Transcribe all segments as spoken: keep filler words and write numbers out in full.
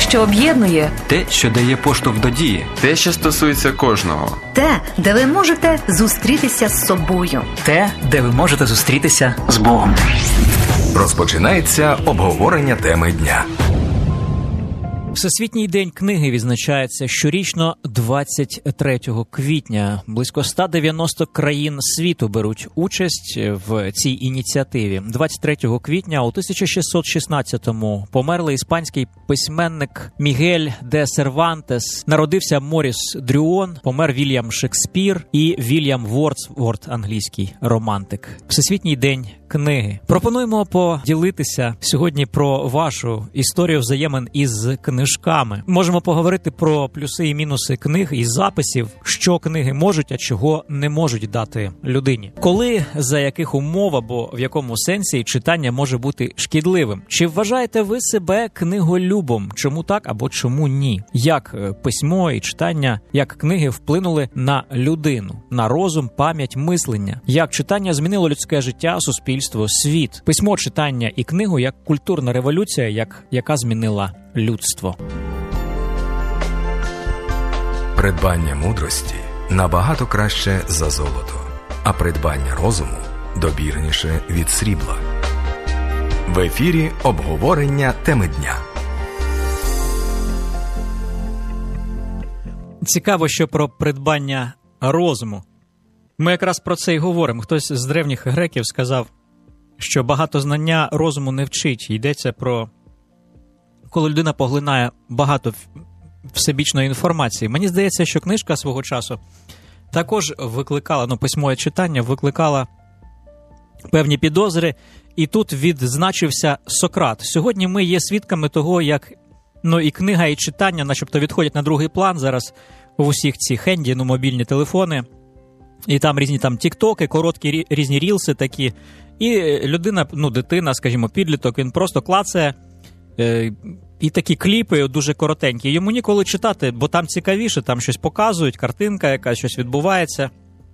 що об'єднує. Те, що дає поштовх до дії. Те, що стосується кожного. Те, де ви можете зустрітися з собою. Те, де ви можете зустрітися з Богом. Розпочинається обговорення теми дня. Всесвітній день книги відзначається щорічно двадцять третього квітня. Близько ста дев'яноста країн світу беруть участь в цій ініціативі. двадцять третього квітня у тисяча шістсот шістнадцятому померли іспанський письменник Мігель де Сервантес, народився Моріс Дрюон, помер Вільям Шекспір і Вільям Вордсворт, англійський романтик. Всесвітній день книги. Пропонуємо поділитися сьогодні про вашу історію взаємин із книжками. Можемо поговорити про плюси і мінуси книг і записів, що книги можуть, а чого не можуть дати людині. Коли, за яких умов або в якому сенсі читання може бути шкідливим? Чи вважаєте ви себе книголюбом? Чому так або чому ні? Як письмо і читання, як книги вплинули на людину, на розум, пам'ять, мислення? Як читання змінило людське життя, суспільство, світ? Письмо, читання і книгу як культурна революція, як, яка змінила людство. Придбання мудрості набагато краще за золото, а придбання розуму добірніше від срібла. В ефірі обговорення теми дня. Цікаво, що про придбання розуму. Ми якраз про це й говоримо. Хтось з древніх греків сказав, що багато знання розуму не вчить. Йдеться про коли людина поглинає багато всебічної інформації. Мені здається, що книжка свого часу також викликала, ну, письмове читання викликала певні підозри, і тут відзначився Сократ. Сьогодні ми є свідками того, як, ну, і книга, і читання начебто відходять на другий план зараз в усіх ці хенді, ну, мобільні телефони, і там різні там тіктоки, короткі різні рілси такі, і людина, ну, дитина, скажімо, підліток, він просто клацає, і такі кліпи дуже коротенькі. Йому ніколи читати, бо там цікавіше, там щось показують, картинка якась, щось відбувається.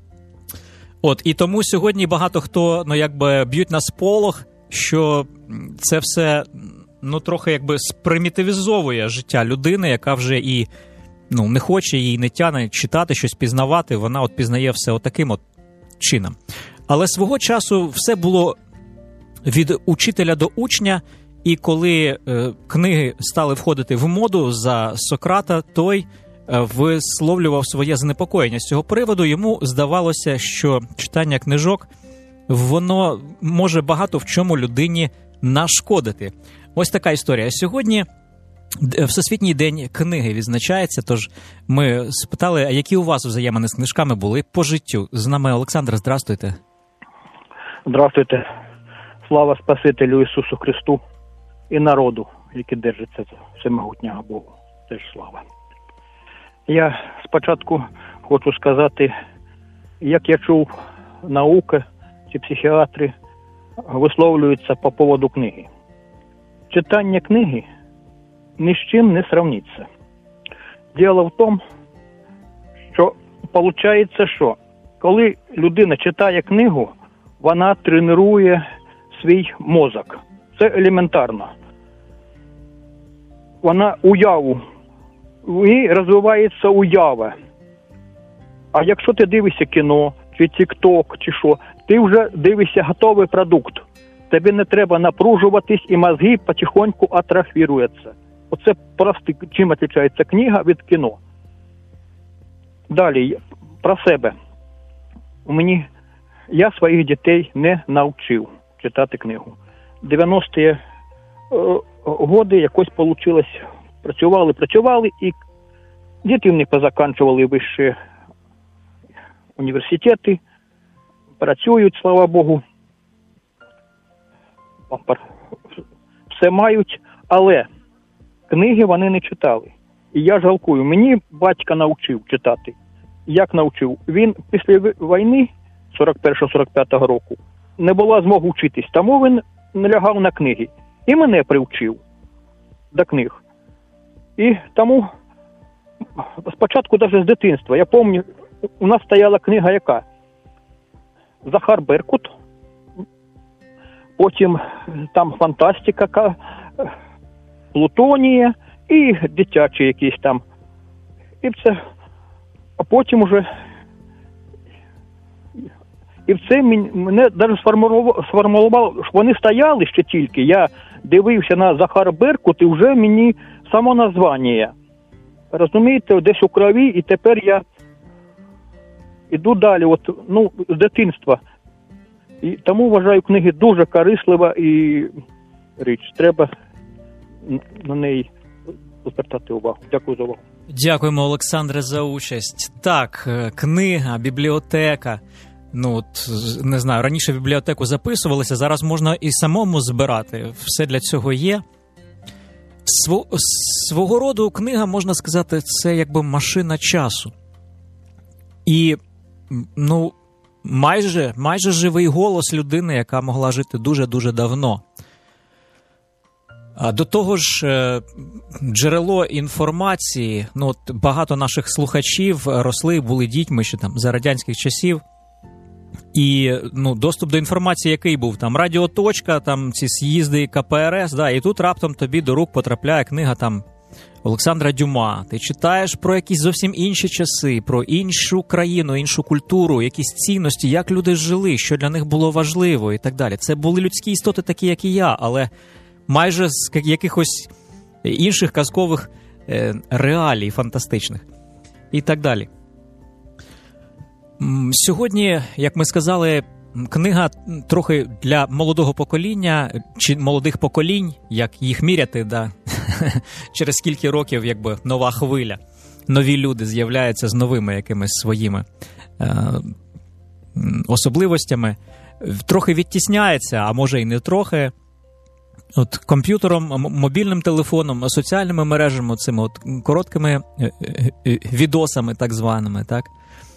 От, і тому сьогодні багато хто, ну, якби б'ють на сполох, що це все, ну, трохи якби спримітивізовує життя людини, яка вже і, ну, не хоче, їй не тяне читати, щось пізнавати, вона от пізнає все отаким от чином. Але свого часу все було від учителя до учня. І коли е, книги стали входити в моду за Сократа, той е, висловлював своє занепокоєння з цього приводу. Йому здавалося, що читання книжок, воно може багато в чому людині нашкодити. Ось така історія. Сьогодні Всесвітній день книги відзначається, тож ми спитали, а які у вас взаємини з книжками були по життю. З нами Олександр, здрастуйте. Здравствуйте. Слава Спасителю Ісусу Христу. І народу, який держиться за всемогутнього Богу. Теж слава. Я спочатку хочу сказати, як я чув, наука, ці психіатри висловлюються по поводу книги. Читання книги ні з чим не сравниться. Діло в тому, що виходить, що коли людина читає книгу, вона тренує свій мозок. Це елементарно. Вона уяву. І розвивається уява. А якщо ти дивишся кіно, чи тік-ток, чи що, ти вже дивишся готовий продукт. Тобі не треба напружуватись, і мозги потихоньку атрофіруються. Оце просто чим відрізняється книга від кіно. Далі, про себе. У мені, я своїх дітей не навчив читати книгу. дев'яності е, годи якось вийшло, працювали, працювали, і діти в них позаканчували вищі університети, працюють, слава Богу, все мають, але книги вони не читали. І я жалкую, мені батько навчив читати. Як навчив? Він після війни сорок першого сорок п'ятого року не була змоги вчитись, тому він налягав на книги. І мене привчив до книг. І тому спочатку навіть з дитинства, я пам'ятаю, у нас стояла книга яка? Захар Беркут, потім там фантастика, Плутонія і дитячі якісь там. І все. А потім уже і в це мене навіть сформулювало, що вони стояли ще тільки, я дивився на Захара Беркут, і вже мені самоназвання. Розумієте, десь у крові, і тепер я іду далі, от, ну, з дитинства. І тому вважаю книги дуже корислива і річ. Треба на неї звертати увагу. Дякую за увагу. Дякуємо, Олександре, за участь. Так, книга, бібліотека. Ну, от, не знаю, раніше в бібліотеку записувалися, зараз можна і самому збирати. Все для цього є. Сво, свого роду книга, можна сказати, це якби машина часу. І, ну, майже, майже живий голос людини, яка могла жити дуже-дуже давно. А до того ж, джерело інформації, ну, от багато наших слухачів росли, були дітьми ще там за радянських часів. І, ну, доступ до інформації який був? Там радіоточка, там ці з'їзди ка пе ер ес, да, і тут раптом тобі до рук потрапляє книга там Олександра Дюма. Ти читаєш про якісь зовсім інші часи, про іншу країну, іншу культуру, якісь цінності, як люди жили, що для них було важливо і так далі. Це були людські істоти такі, як і я, але майже з якихось інших казкових е, реалій фантастичних і так далі. Сьогодні, як ми сказали, книга трохи для молодого покоління, чи молодих поколінь, як їх міряти, да? Через скільки років якби нова хвиля, нові люди з'являються з новими якимись своїми е, особливостями, трохи відтісняється, а може і не трохи, от комп'ютером, мобільним телефоном, соціальними мережами, цими от короткими відосами так званими, так?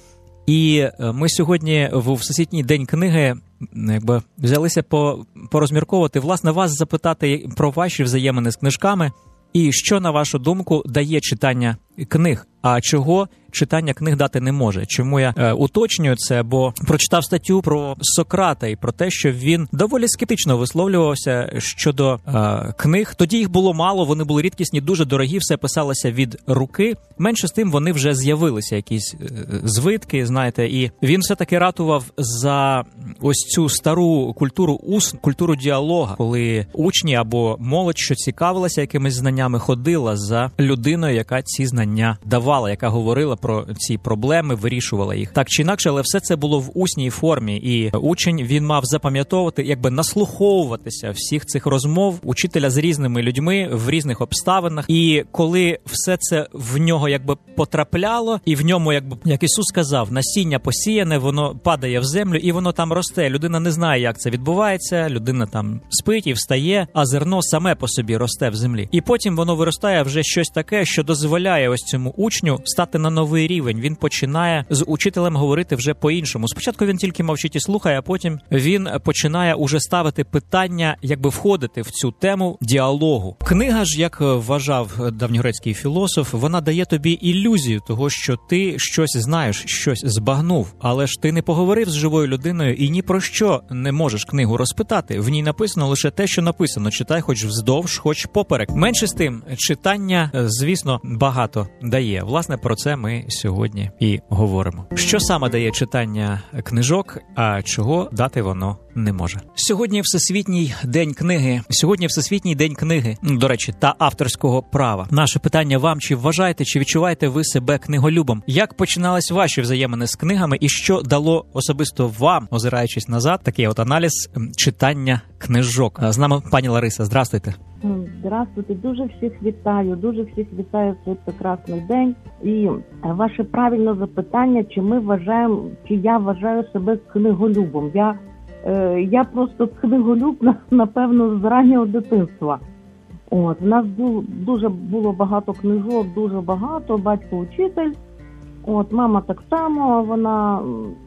І ми сьогодні в Всесвітній день книги якби взялися по, порозмірковувати, власне, вас запитати про ваші взаємини з книжками і що, на вашу думку, дає читання книг, а чого читання книг дати не може. Чому я е, уточнюю це, бо прочитав статтю про Сократа і про те, що він доволі скептично висловлювався щодо е, книг. Тоді їх було мало, вони були рідкісні, дуже дорогі, все писалося від руки. Менше з тим вони вже з'явилися, якісь е, звитки, знаєте, і він все-таки ратував за ось цю стару культуру ус, культуру діалога, коли учні або молодь, що цікавилася якимись знаннями, ходила за людиною, яка ці знання давала, яка говорила про ці проблеми, вирішувала їх. Так чи інакше, але все це було в усній формі, і учень, він мав запам'ятовувати, якби наслуховуватися всіх цих розмов учителя з різними людьми в різних обставинах, і коли все це в нього якби потрапляло, і в ньому, якби, як Ісус сказав, насіння посіяне, воно падає в землю, і воно там росте. Людина не знає, як це відбувається, людина там спить і встає, а зерно саме по собі росте в землі. І потім воно виростає вже щось таке, що дозволяє ось цьому учню стати на новий рівень. Він починає з учителем говорити вже по-іншому. Спочатку він тільки мовчить і слухає, а потім він починає уже ставити питання, якби входити в цю тему діалогу. Книга ж, як вважав давньогрецький філософ, вона дає тобі ілюзію того, що ти щось знаєш, щось збагнув, але ж ти не поговорив з живою людиною і ні про що не можеш книгу розпитати. В ній написано лише те, що написано. Читай хоч вздовж, хоч поперек. Менше з тим, читання, звісно, багато дає. Власне, про це ми сьогодні і говоримо. Що саме дає читання книжок, а чого дати воно не може. Сьогодні Всесвітній день книги. Сьогодні Всесвітній день книги, до речі, та авторського права. Наше питання вам: чи вважаєте, чи відчуваєте ви себе книголюбом? Як починались ваші взаємини з книгами і що дало особисто вам, озираючись назад, такий от аналіз читання книжок? З нами пані Лариса. Здравствуйте. Здравствуйте, дуже всіх вітаю, дуже всіх вітаю в цей прекрасний день. І ваше правильне запитання, чи ми вважаємо, чи я вважаю себе книголюбом. Я, е, я просто книголюб, напевно, з раннього дитинства. От, в нас дуже було багато книжок, дуже багато, батько учитель. От, мама так само, вона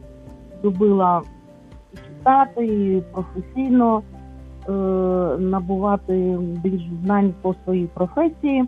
любила читати і професійно е, набувати більш знань по своїй професії.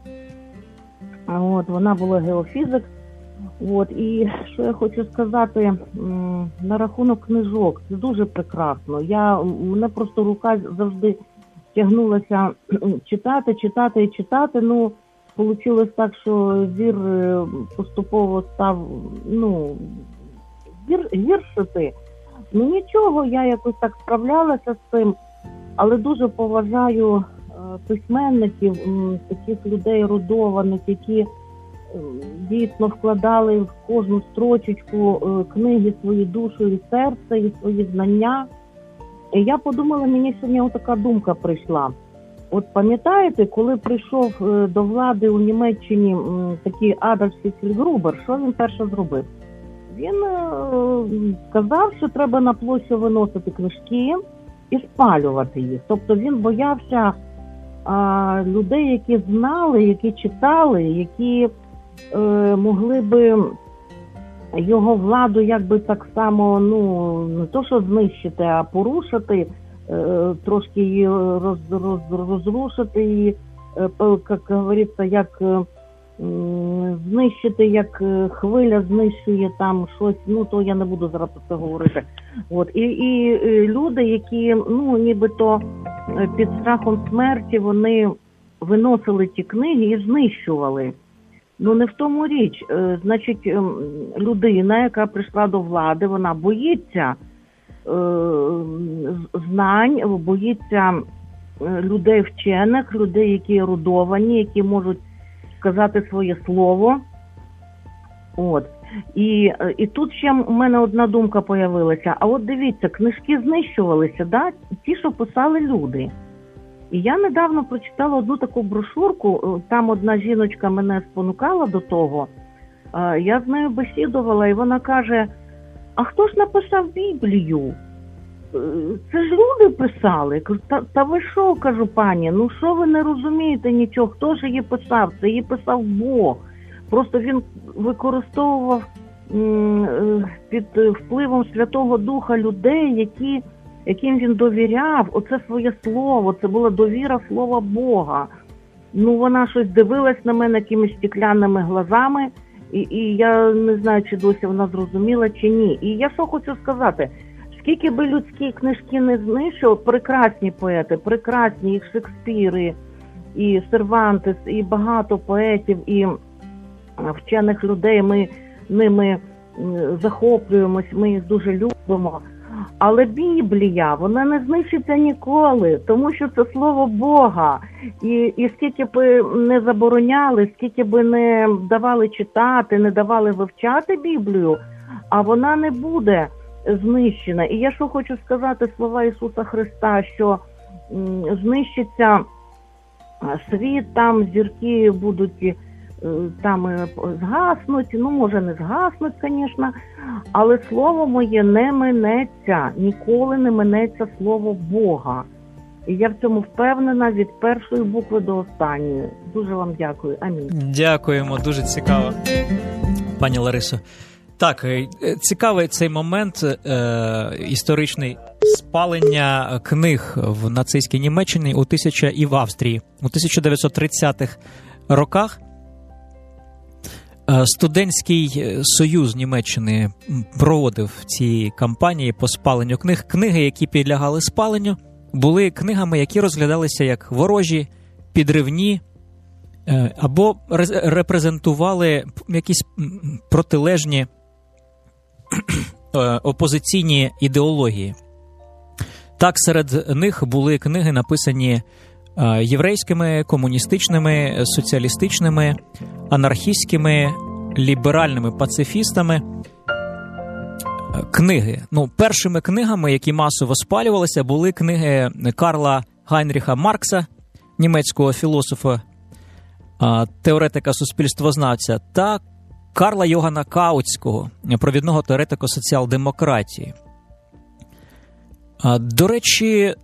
От, вона була геофізик. От, і що я хочу сказати на рахунок книжок, це дуже прекрасно. Я, мене просто рука завжди тягнулася читати, читати і читати. Ну, вийшло так, що зір поступово став, ну, гір, гіршити. Ну нічого, я якось так справлялася з цим, але дуже поважаю е, письменників, м, таких людей родованих, які е, дійсно вкладали в кожну строчечку е, книги свою душу і серце, і свої знання. І я подумала, мені сьогодні така думка прийшла. От пам'ятаєте, коли прийшов е, до влади у Німеччині м, такий Адольф Гітлер, що він перше зробив? Він е, сказав, що треба на площу виносити книжки і спалювати їх. Тобто він боявся е, людей, які знали, які читали, які е, могли би його владу якби так само, ну, не то що знищити, а порушити, е, трошки її роз, роз, розрушити, і, е, як говориться, як... Е, знищити, як хвиля знищує там щось, ну то я не буду зараз про це говорити. От. І, і, і люди, які, ну, нібито під страхом смерті, вони виносили ті книги і знищували. Ну не в тому річ. Значить, людина, яка прийшла до влади, вона боїться е, знань, боїться людей вчених, людей, які ерудовані, які можуть сказати своє слово. От. І, і тут ще в мене одна думка появилася. А от дивіться, книжки знищувалися, да? Ті, що писали люди. І я недавно прочитала одну таку брошурку, там одна жіночка мене спонукала до того. Я з нею бесідувала, і вона каже, а хто ж написав Біблію? Це ж люди писали. Та, та ви що, кажу, пані, ну що ви не розумієте нічого, хто ж її писав? Це її писав Бог. Просто він використовував м, під впливом Святого Духа людей, які, яким він довіряв. Оце своє слово, це була довіра слова Бога. Ну вона щось дивилась на мене якимись стеклянними глазами, і, і я не знаю, чи досі вона зрозуміла, чи ні. І я що хочу сказати, скільки би людські книжки не знищив, прекрасні поети, прекрасні, і Шекспіри, і Сервантес, і багато поетів, і вчених людей, ми ними захоплюємось, ми їх дуже любимо. Але Біблія, вона не знищиться ніколи, тому що це слово Бога. І, і скільки б не забороняли, скільки б не давали читати, не давали вивчати Біблію, а вона не буде знищена. І я що хочу сказати, слова Ісуса Христа, що м, знищиться світ, там зірки будуть там згаснуть, ну може не згаснуть, звісно, але слово моє не минеться, ніколи не минеться слово Бога. І я в цьому впевнена від першої букви до останньої. Дуже вам дякую. Амінь. Дякуємо, дуже цікаво, пані Ларисо. Так, цікавий цей момент е, історичний спалення книг в нацистській Німеччині у тисяча і в Австрії. У тисяча дев'ятсот тридцятих роках Студентський союз Німеччини проводив ці кампанії по спаленню книг. Книги, які підлягали спаленню, були книгами, які розглядалися як ворожі, підривні, або репрезентували якісь протилежні опозиційні ідеології. Так, серед них були книги, написані єврейськими, комуністичними, соціалістичними, анархістськими, ліберальними пацифістами. Книги. Ну, першими книгами, які масово спалювалися, були книги Карла Гайнріха Маркса, німецького філософа, теоретика суспільствознавця, та Карла Йогана Каутського, провідного теоретика соціал-демократії. До речі,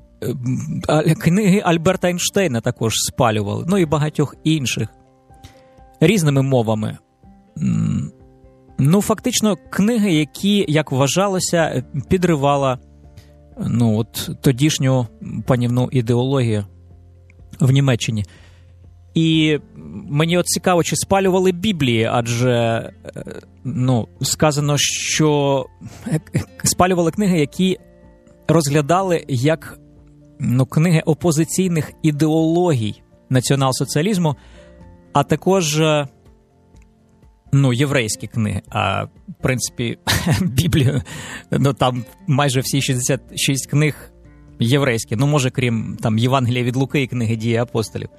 книги Альберта Ейнштейна також спалювали, ну і багатьох інших, різними мовами. Ну, фактично, книги, які, як вважалося, підривала, ну, от тодішню панівну ідеологію в Німеччині. І мені от цікаво, чи спалювали Біблії, адже, ну, сказано, що спалювали книги, які розглядали як, ну, книги опозиційних ідеологій націонал-соціалізму. а також ну, єврейські книги. А, в принципі, Біблію, ну, там майже всі шістдесят шість книг єврейські, ну, може, крім там Євангелія від Луки і книги «Дії апостолів».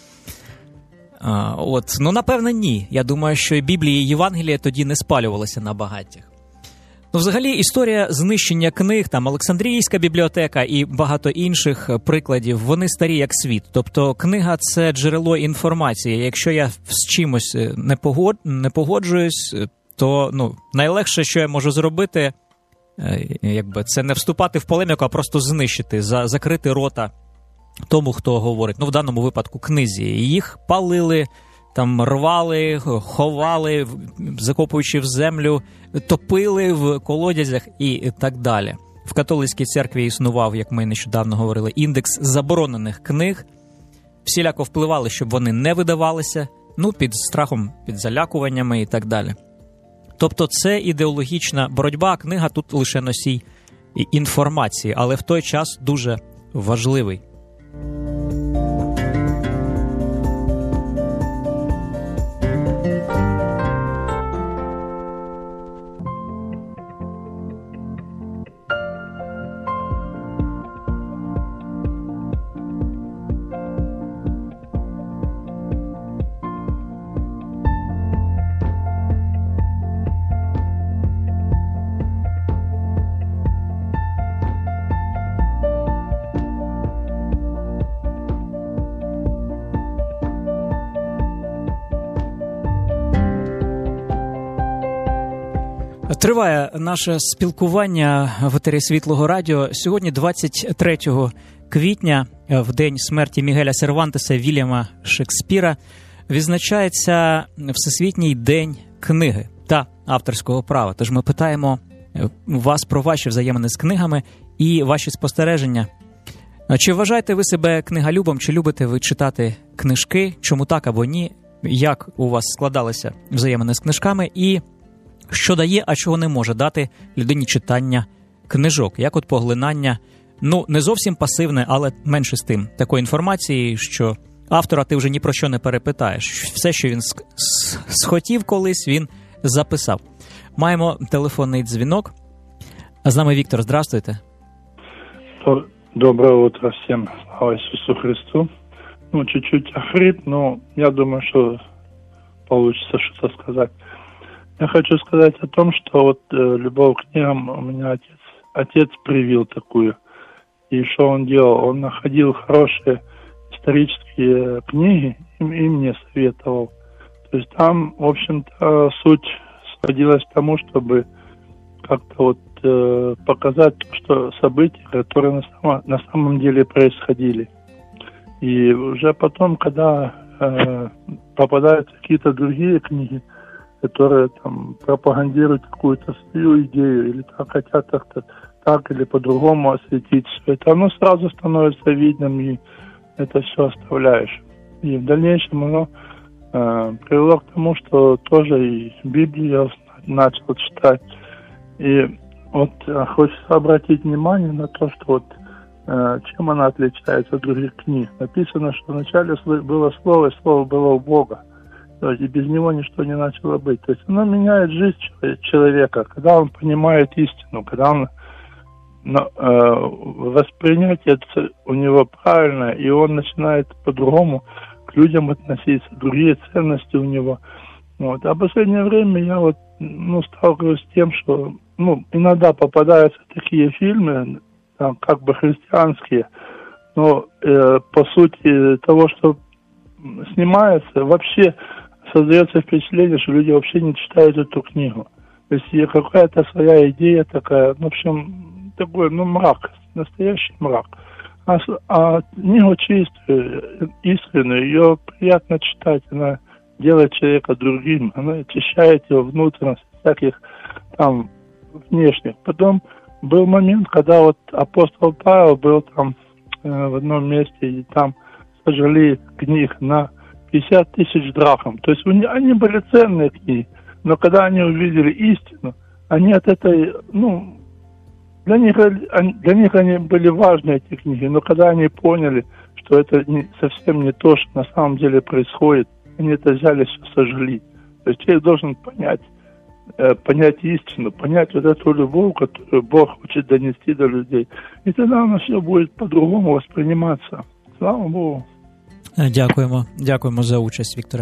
А, от, ну, напевно, ні. Я думаю, що і Біблія, і Євангелія тоді не спалювалися на багаттях. Ну, взагалі, історія знищення книг, там Олександрійська бібліотека і багато інших прикладів, вони старі як світ. Тобто книга – це джерело інформації. Якщо я з чимось не, погод... не погоджуюсь, то ну, найлегше, що я можу зробити, якби, це не вступати в полеміку, а просто знищити, за... закрити рота тому, хто говорить. Ну, в даному випадку книзі. Їх палили, там рвали, ховали, закопуючи в землю, топили в колодязях і так далі. В католицькій церкві існував, як ми нещодавно говорили, індекс заборонених книг. Всіляко впливали, щоб вони не видавалися, ну, під страхом, під залякуваннями і так далі. Тобто це ідеологічна боротьба, а книга тут лише носій інформації, але в той час дуже важливий. Триває наше спілкування в етері Світлого Радіо. Сьогодні, двадцять третього квітня, в день смерті Мігеля Сервантеса Вільяма Шекспіра, відзначається Всесвітній день книги та авторського права. Тож ми питаємо вас про ваші взаємини з книгами і ваші спостереження. Чи вважаєте ви себе книголюбом, чи любите ви читати книжки? Чому так або ні? Як у вас складалися взаємини з книжками? І що дає, а чого не може дати людині читання книжок? Як от поглинання, ну, не зовсім пасивне, але менше з тим, такої інформації, що автора ти вже ні про що не перепитаєш. Все, що він схотів колись, він записав. Маємо телефонний дзвінок. З нами Віктор, здравствуйте. Доброе утро всем. Слава Иисусу Христу. Ну, чуть-чуть охрип, но я думаю, что получится что-то сказать. Я хочу сказать о том, что вот э, любовь к книгам у меня отец, отец привил такую. И что он делал? Он находил хорошие исторические книги и, и мне советовал. То есть там, в общем-то, суть сводилась к тому, чтобы как-то вот э, показать, что события, которые на, само, на самом деле происходили. И уже потом, когда э, попадаются какие-то другие книги, которые там пропагандируют какую-то свою идею или там хотят как-то так или по-другому осветить все это, оно сразу становится видным, и это все оставляешь. И в дальнейшем оно э, привело к тому, что тоже и Библию я начал читать. И вот э, хочется обратить внимание на то, что вот э, чем она отличается от других книг. Написано, что вначале было Слово, и Слово было у Бога. То есть и без него ничто не начало быть. То есть оно меняет жизнь человека, когда он понимает истину, когда он но, э, воспринятие у него правильное, и он начинает по-другому к людям относиться, другие ценности у него. Вот. А в последнее время я вот ну, сталкиваюсь с тем, что ну, иногда попадаются такие фильмы, там, как бы христианские, но э, по сути того, что снимается, вообще создается впечатление, что люди вообще не читают эту книгу. То есть какая-то своя идея такая, в общем, такой, ну, мрак, настоящий мрак. А, а книгу чистую, искреннюю, ее приятно читать, она делает человека другим, она очищает его внутренность всяких там внешних. Потом был момент, когда вот апостол Павел был там э, в одном месте, и там сожгли книг на пятьдесят тысяч драхм. То есть они были ценные книги, но когда они увидели истину, они от этой, ну, для них, для них они были важны, эти книги, но когда они поняли, что это не, совсем не то, что на самом деле происходит, они это взяли, все сожгли. То есть человек должен понять, э, понять истину, понять вот эту любовь, которую Бог хочет донести до людей. И тогда оно все будет по-другому восприниматься. Слава Богу. Дякуємо. Дякуємо за участь, Вікторе.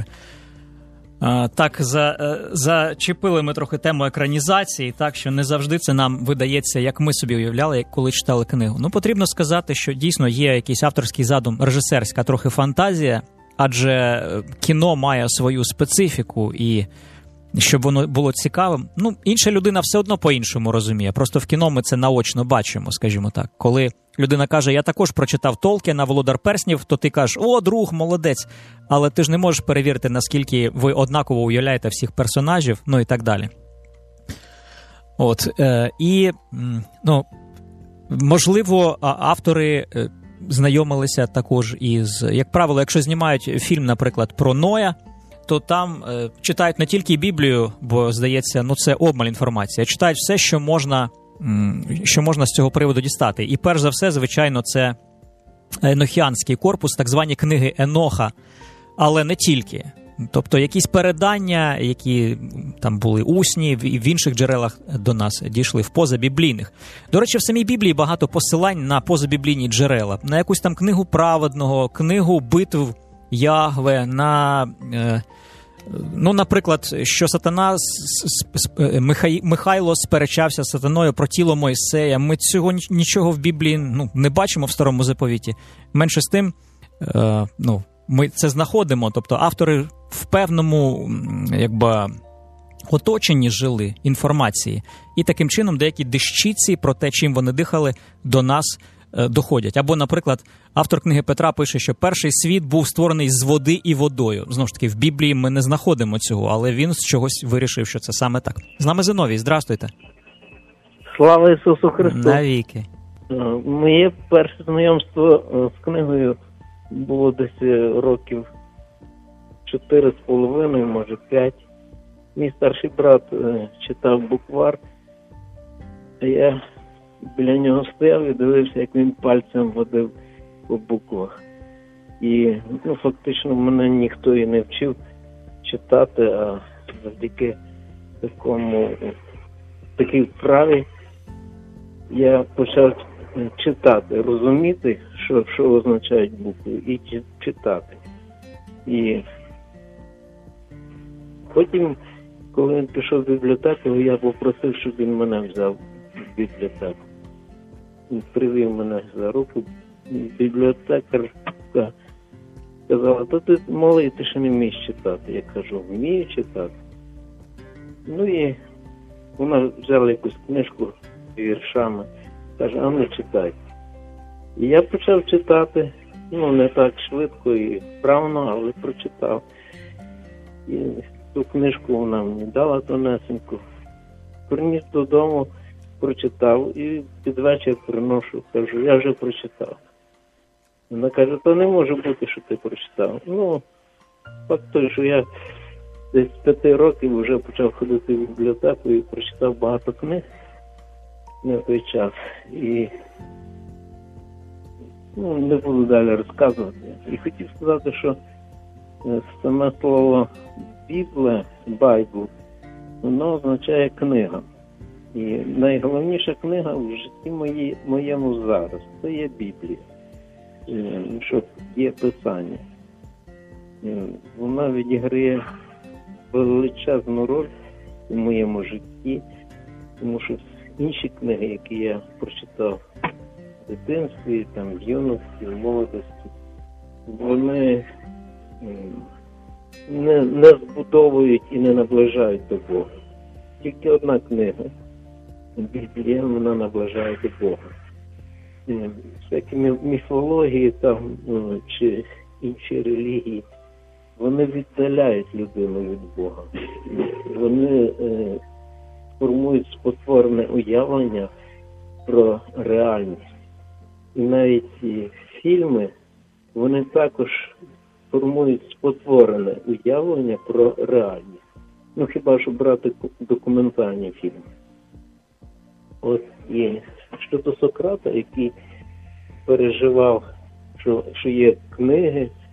Так, за, зачепили ми трохи тему екранізації, так, що не завжди це нам видається, як ми собі уявляли, коли читали книгу. Ну, потрібно сказати, що дійсно є якийсь авторський задум, режисерська трохи фантазія, адже кіно має свою специфіку, і щоб воно було цікавим. Ну, інша людина все одно по-іншому розуміє, просто в кіно ми це наочно бачимо, скажімо так. Коли людина каже, я також прочитав Толкіна, Володар Перснів, то ти кажеш, о, друг, молодець, але ти ж не можеш перевірити, наскільки ви однаково уявляєте всіх персонажів, ну і так далі. От, е, і, ну, можливо, автори знайомилися також із, як правило, якщо знімають фільм, наприклад, про Ноя, то там е, читають не тільки Біблію, бо, здається, ну це обмаль інформації, а читають все, що можна, м, що можна з цього приводу дістати. І перш за все, звичайно, це енохіанський корпус, так звані книги Еноха, але не тільки. Тобто якісь передання, які там були усні, в інших джерелах до нас дійшли, в позабіблійних. До речі, в самій Біблії багато посилань на позабіблійні джерела, на якусь там книгу праведного, книгу битв Ягве, на, е, ну, наприклад, що Сатана, Михай, Михайло сперечався з Сатаною про тіло Мойсея. Ми цього нічого в Біблії, ну, не бачимо в Старому Заповіті. Менше з тим, е, ну, ми це знаходимо, тобто автори в певному, якби, оточенні жили інформації. І таким чином деякі дещиці про те, чим вони дихали, до нас е, доходять. Або, наприклад, автор книги Петра пише, що перший світ був створений з води і водою. Знову ж таки, в Біблії ми не знаходимо цього, але він з чогось вирішив, що це саме так. З нами Зиновій, здрастуйте. Слава Ісусу Христу! Навіки. Моє перше знайомство з книгою було десь років чотири з половиною, може п'ять. Мій старший брат читав буквар, а я біля нього стояв і дивився, як він пальцем водив по буквах. І, ну, фактично мене ніхто і не вчив читати, а завдяки такому, такій вправі я почав читати, розуміти, що, що означають букви, і читати. І потім, коли він пішов в бібліотеку, я попросив, щоб він мене взяв в бібліотеку. Він привів мене за руку. Бібліотекарка сказала, то ти малий, ти ще не вмієш читати. Я кажу, вмію читати. Ну і вона взяла якусь книжку з віршами. Каже, а не читай. І я почав читати, ну, не так швидко і вправно, але прочитав. І ту книжку вона мені дала тонесеньку. Приніс додому, прочитав і під вечір приношу, кажу, я вже прочитав. Вона каже, то не може бути, що ти прочитав. Ну, факт той, що я десь з п'яти років вже почав ходити в бібліотеку і прочитав багато книг на той час. І, ну, не буду далі розказувати. І хотів сказати, що саме слово Біблія, Байбл, воно означає книга. І найголовніша книга в житті мої, моєму зараз – це є Біблія, що є Писання. Вона відіграє величезну роль у моєму житті, тому що інші книги, які я прочитав в дитинстві, там, в юності, в молодості, вони не, не збудовують і не наближають до Бога. Тільки одна книга, Біблія, вона наближає до Бога. Всякі міфології там, чи інші релігії, вони віддаляють людину від Бога. Вони е, формують спотворене уявлення про реальність. І навіть і фільми, вони також формують спотворене уявлення про реальність. Ну, хіба що брати документальні фільми. От і щодо Сократа, який переживав, що, що є книги,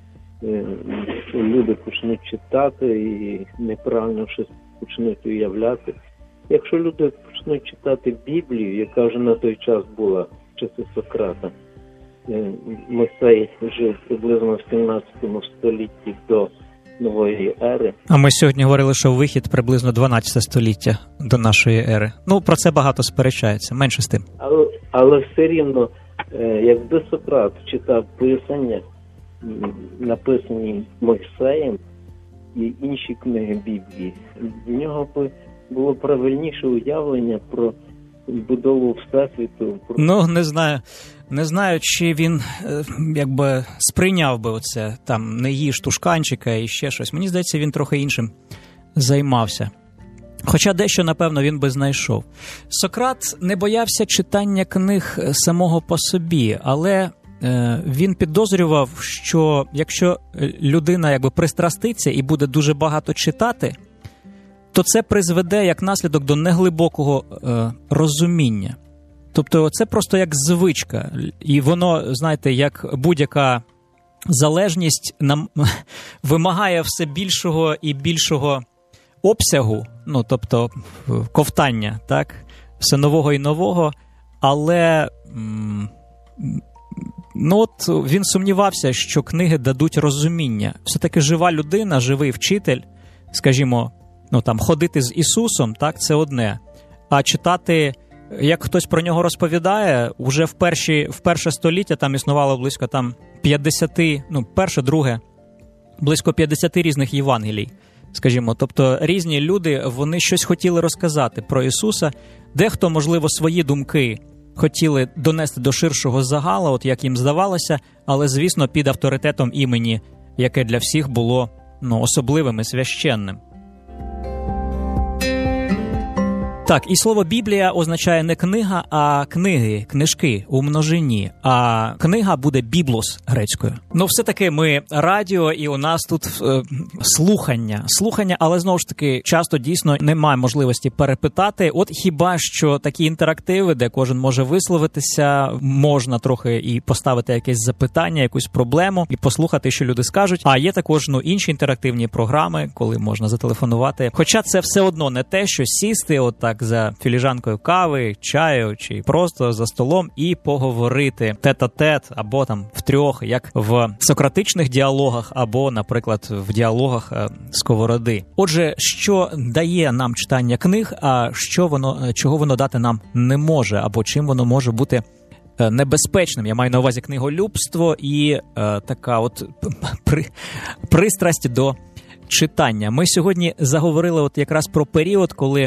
люди почнуть читати і неправильно щось почнуть уявляти. Якщо люди почнуть читати Біблію, яка вже на той час була в часи Сократа, Мойсей жив приблизно в сімнадцятому столітті до нової ери. А ми сьогодні говорили, що вихід приблизно дванадцяте століття до нашої ери. Ну, про це багато сперечається, менше з тим. Але, але все рівно, якби Сократ читав писання, написані Мойсеєм і інші книги Біблії, в нього б було правильніше уявлення про будову Всесвіту. Про... Ну, не знаю. Не знаю, чи він якби сприйняв би оце, там, не їж тушканчика і ще щось. Мені здається, він трохи іншим займався. Хоча дещо, напевно, він би знайшов. Сократ не боявся читання книг самого по собі, але е, він підозрював, що якщо людина якби пристраститься і буде дуже багато читати, то це призведе як наслідок до неглибокого е, розуміння. Тобто це просто як звичка, і воно, знаєте, як будь-яка залежність нам вимагає все більшого і більшого обсягу, ну, тобто ковтання, так, все нового і нового, але ну, от він сумнівався, що книги дадуть розуміння. Все-таки жива людина, живий вчитель, скажімо, ну, там, ходити з Ісусом, так, це одне, а читати... Як хтось про нього розповідає, уже в, перші, в перше століття там існувало близько там п'ятдесят, ну, перше, друге, близько п'ятдесят різних Євангелій, скажімо. Тобто різні люди, вони щось хотіли розказати про Ісуса. Дехто, можливо, свої думки хотіли донести до ширшого загала, от як їм здавалося, але, звісно, під авторитетом імені, яке для всіх було, ну, особливим і священним. Так, і слово «Біблія» означає не книга, а книги, книжки у множині. А книга буде «біблос» грецькою. Ну, все-таки ми радіо, і у нас тут е, слухання. Слухання, але, знову ж таки, часто дійсно немає можливості перепитати. От хіба що такі інтерактиви, де кожен може висловитися, можна трохи і поставити якесь запитання, якусь проблему, і послухати, що люди скажуть. А є також, ну, інші інтерактивні програми, коли можна зателефонувати. Хоча це все одно не те, що сісти отак за філіжанкою кави, чаю чи просто за столом і поговорити тет-а-тет або там втрьох, як в сократичних діалогах або, наприклад, в діалогах Сковороди. Отже, що дає нам читання книг, а що воно, чого воно дати нам не може, або чим воно може бути небезпечним. Я маю на увазі книголюбство і е, така от при, пристрасть до читання. Ми сьогодні заговорили от якраз про період, коли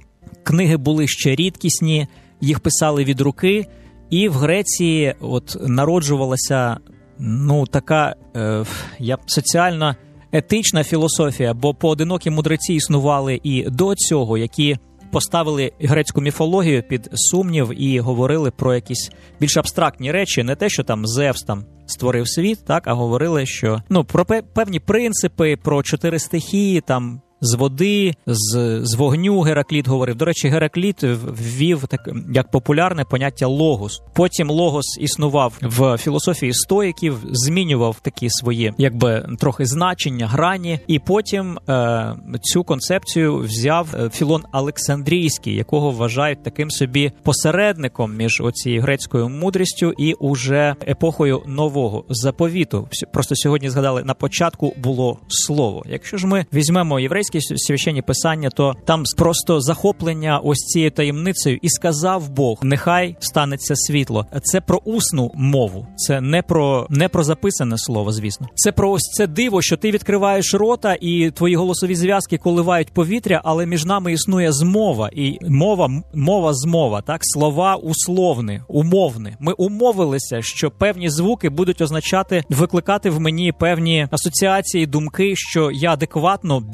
книги були ще рідкісні, їх писали від руки, і в Греції от народжувалася, ну, така е, я, соціальна етична філософія, бо поодинокі мудреці існували і до цього, які поставили грецьку міфологію під сумнів і говорили про якісь більш абстрактні речі, не те, що там Зевс там створив світ, так, а говорили, що, ну, про певні принципи, про чотири стихії, там, з води, з, з вогню Геракліт говорив. До речі, Геракліт ввів так, як популярне поняття логос. Потім логос існував в філософії стоїків, змінював такі свої, якби, трохи значення, грані. І потім е, цю концепцію взяв Філон Олександрійський, якого вважають таким собі посередником між оцією грецькою мудрістю і уже епохою нового заповіту. Просто сьогодні згадали, на початку було слово. Якщо ж ми візьмемо єврейські священні писання, то там просто захоплення ось цією таємницею «І сказав Бог, нехай станеться світло». Це про усну мову, це не про, не про записане слово, звісно. Це про ось це диво, що ти відкриваєш рота, і твої голосові зв'язки коливають повітря, але між нами існує змова, і мова, мова змова, так? Слова условне, умовне. Ми умовилися, що певні звуки будуть означати, викликати в мені певні асоціації, думки, що я адекватно більше або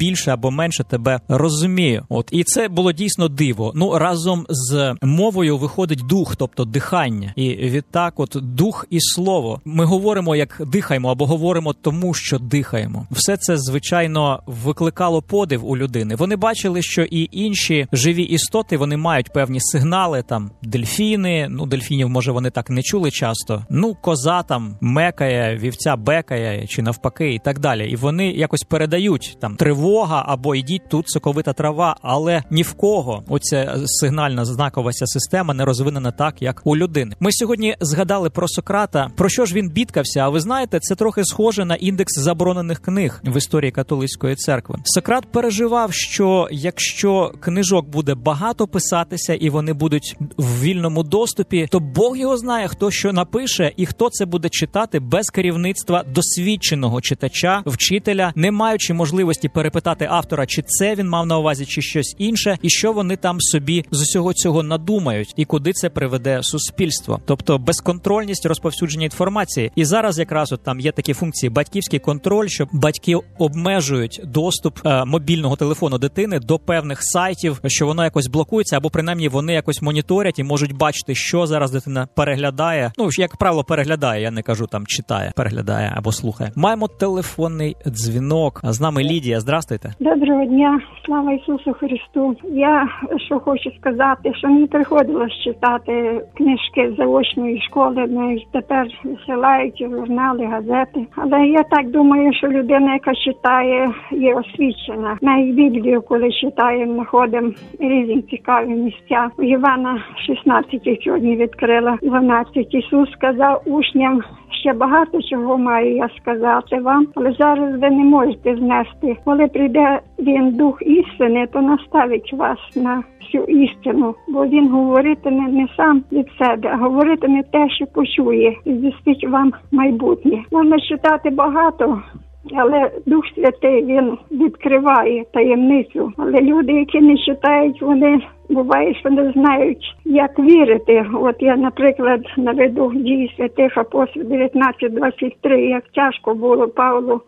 бо менше тебе розумію. От і це було дійсно диво. Ну разом з мовою виходить дух, тобто дихання. І відтак, от дух і слово. Ми говоримо, як дихаємо, або говоримо тому, що дихаємо. Все це звичайно викликало подив у людини. Вони бачили, що і інші живі істоти, вони мають певні сигнали, там дельфіни. Ну дельфінів може вони так не чули часто. Ну коза там мекає, вівця бекає чи навпаки і так далі. І вони якось передають там тривога або йдіть тут соковита трава, але ні в кого оця сигнальна знакова система не розвинена так, як у людини. Ми сьогодні згадали про Сократа. Про що ж він бідкався? А ви знаєте, це трохи схоже на індекс заборонених книг в історії католицької церкви. Сократ переживав, що якщо книжок буде багато писатися і вони будуть в вільному доступі, то Бог його знає, хто що напише і хто це буде читати без керівництва досвідченого читача, вчителя, не маючи можливості перепитати автора, чи це він мав на увазі, чи щось інше, і що вони там собі з усього цього надумають, і куди це приведе суспільство. Тобто безконтрольність розповсюдження інформації. І зараз якраз от там є такі функції батьківський контроль, що батьки обмежують доступ е, мобільного телефону дитини до певних сайтів, що воно якось блокується, або принаймні вони якось моніторять і можуть бачити, що зараз дитина переглядає. Ну, як правило, переглядає, я не кажу там читає, переглядає або слухає. Маємо телефонний дзвінок. З нами Лідія. Здрастуйте. Доброго дня. Слава Ісусу Христу. Я що хочу сказати, що мені приходилось читати книжки з заочної школи, ну і тепер висилають журнали, газети. Але я так думаю, що людина, яка читає, є освічена. Навіть Біблію, коли читаємо, знаходимо різні цікаві місця. У Івана шістнадцять сьогодні відкрила дванадцять. Ісус сказав учням, ще багато чого маю я сказати вам, але зараз ви не можете знести. Коли прийде він, Дух істини, то наставить вас на всю істину, бо він говоритиме не сам від себе, а говоритиме те, що почує, і звістить вам майбутнє. Можна читати багато, але Дух Святий, він відкриває таємницю. Але люди, які не читають, вони буває, що не знають, як вірити. От я, наприклад, наведу дії святих апостолів дев'ятнадцять двадцять три, як тяжко було Павлу.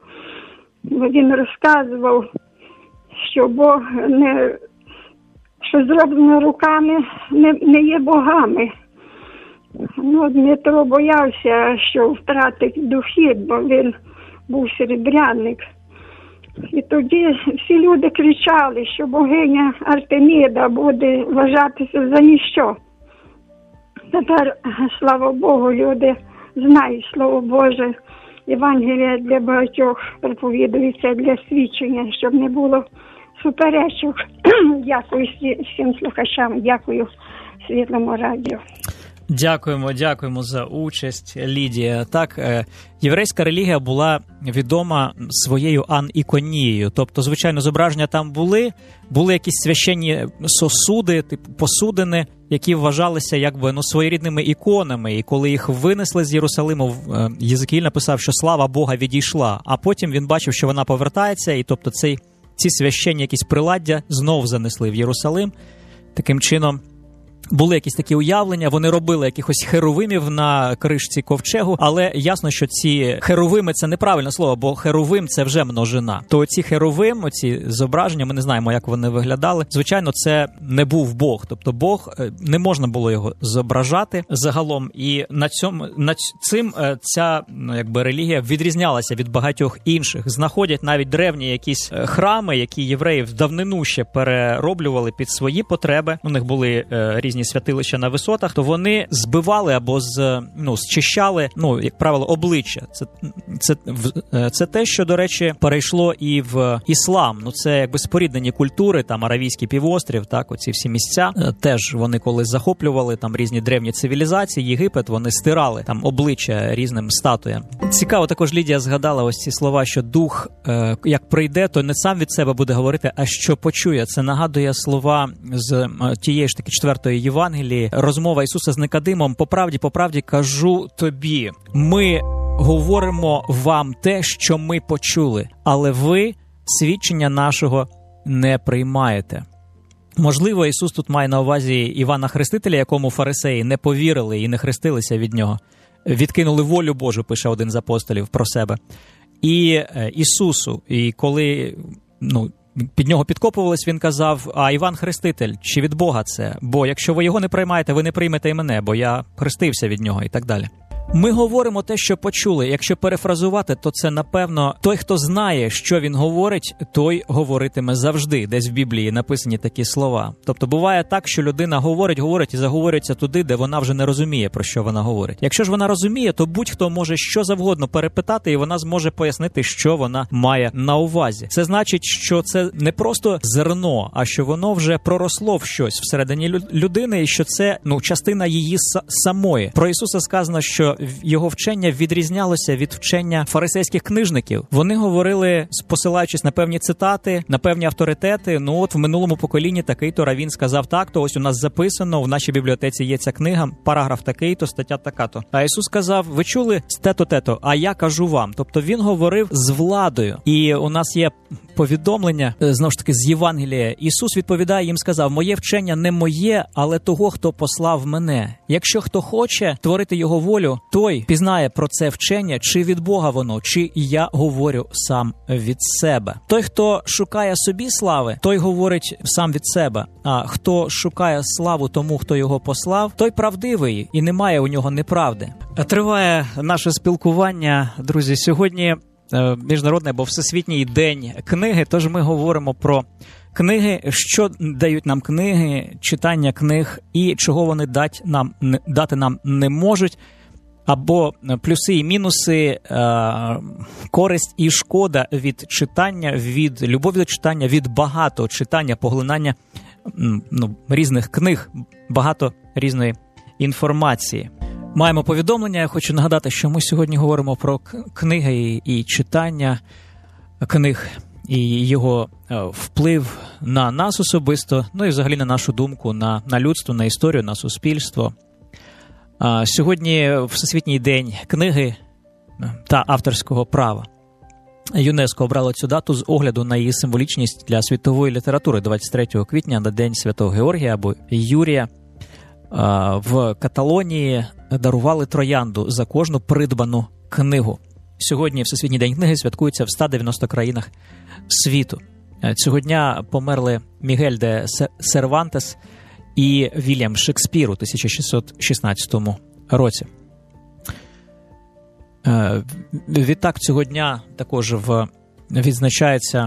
Він розказував, що Бог не, що зроблено руками, не, не є богами. Ну, Дмитро боявся, що втратить дохід, бо він був серебряник. І тоді всі люди кричали, що богиня Артеміда буде вважатися за ніщо. Тепер, слава Богу, люди знають Слово Боже. Євангелія для багатьох проповідується для свідчення, щоб не було суперечок. Дякую всім слухачам, дякую Світлому радіо. Дякуємо, дякуємо за участь, Лідія. Так, е, єврейська релігія була відома своєю аніконією. Тобто, звичайно, зображення там були, були якісь священні сосуди, типу посудини, які вважалися якби ну своєрідними іконами. І коли їх винесли з Єрусалиму, е, Єзекіїль написав, що слава Бога відійшла. А потім він бачив, що вона повертається, і тобто цей, ці священні якісь приладдя знов занесли в Єрусалим. Таким чином, були якісь такі уявлення, вони робили якихось херувимів на кришці ковчегу, але ясно, що ці херувими – це неправильне слово, бо херувим – це вже множина. То ці херувим, оці зображення, ми не знаємо, як вони виглядали. Звичайно, це не був Бог, тобто Бог, не можна було його зображати загалом, і на цьому, на цим ця, ну, якби релігія відрізнялася від багатьох інших. Знаходять навіть древні якісь храми, які євреї в давнину ще перероблювали під свої потреби. У них були різні святилища на висотах, то вони збивали або з ну зчищали, ну як правило, обличчя. Це це це те, що, до речі, перейшло і в іслам. Ну це якби споріднені культури, там Аравійський півострів, так оці всі місця теж вони коли захоплювали там різні древні цивілізації, Єгипет, вони стирали там обличчя різним статуям. Цікаво, також Лідія згадала ось ці слова, що дух е, як прийде, то не сам від себе буде говорити, а що почує. Це нагадує слова з е, тієї ж таки четвертої Євангелії, розмова Ісуса з Никодимом. По правді, по правді кажу тобі, ми говоримо вам те, що ми почули, але ви свідчення нашого не приймаєте. Можливо, Ісус тут має на увазі Івана Хрестителя, якому фарисеї не повірили і не хрестилися від нього. Відкинули волю Божу, пише один з апостолів про себе. І Ісусу, і коли ну, під нього підкопувались, він казав: а Іван Хреститель, чи від Бога це? Бо якщо ви його не приймаєте, ви не приймете і мене, бо я хрестився від нього і так далі. Ми говоримо те, що почули. Якщо перефразувати, то це, напевно, той, хто знає, що він говорить, той говоритиме завжди. Десь в Біблії написані такі слова. Тобто буває так, що людина говорить, говорить і заговорюється туди, де вона вже не розуміє, про що вона говорить. Якщо ж вона розуміє, то будь-хто може що завгодно перепитати, і вона зможе пояснити, що вона має на увазі. Це значить, що це не просто зерно, а що воно вже проросло в щось всередині людини, і що це, ну, частина її самої. Про Ісуса сказано, що його вчення відрізнялося від вчення фарисейських книжників. Вони говорили, посилаючись на певні цитати, на певні авторитети. Ну от в минулому поколінні такий-то раввін сказав так-то, ось у нас записано, в нашій бібліотеці є ця книга, параграф такий-то, стаття така-то. А Ісус сказав: ви чули те-то-те-то, а я кажу вам. Тобто він говорив з владою. І у нас є повідомлення, знову ж таки, з Євангелія. Ісус відповідає, їм сказав: моє вчення не моє, але того, хто послав мене. Якщо хто хоче творити його волю, той пізнає про це вчення, чи від Бога воно, чи я говорю сам від себе. Той, хто шукає собі слави, той говорить сам від себе. А хто шукає славу тому, хто його послав, той правдивий, і немає у нього неправди. Триває наше спілкування, друзі. Сьогодні Міжнародний або Всесвітній день книги, тож ми говоримо про книги, що дають нам книги, читання книг і чого вони дати нам, дати нам не можуть, або плюси і мінуси, користь і шкода від читання, від любові до читання, від багато читання, поглинання ну, різних книг, багато різної інформації. Маємо повідомлення. Я хочу нагадати, що ми сьогодні говоримо про книги і, і читання книг, і його вплив на нас особисто, ну і взагалі на нашу думку, на, на людство, на історію, на суспільство. А, сьогодні Всесвітній день книги та авторського права. ЮНЕСКО обрало цю дату з огляду на її символічність для світової літератури. двадцять третього квітня на День Святого Георгія або Юрія в Каталонії дарували троянду за кожну придбану книгу. Сьогодні Всесвітній день книги святкується в ста дев'яноста країнах світу. Цього дня померли Мігель де Сервантес і Вільям Шекспір у тисяча шістсот шістнадцятому році. Відтак, цього дня також в, відзначається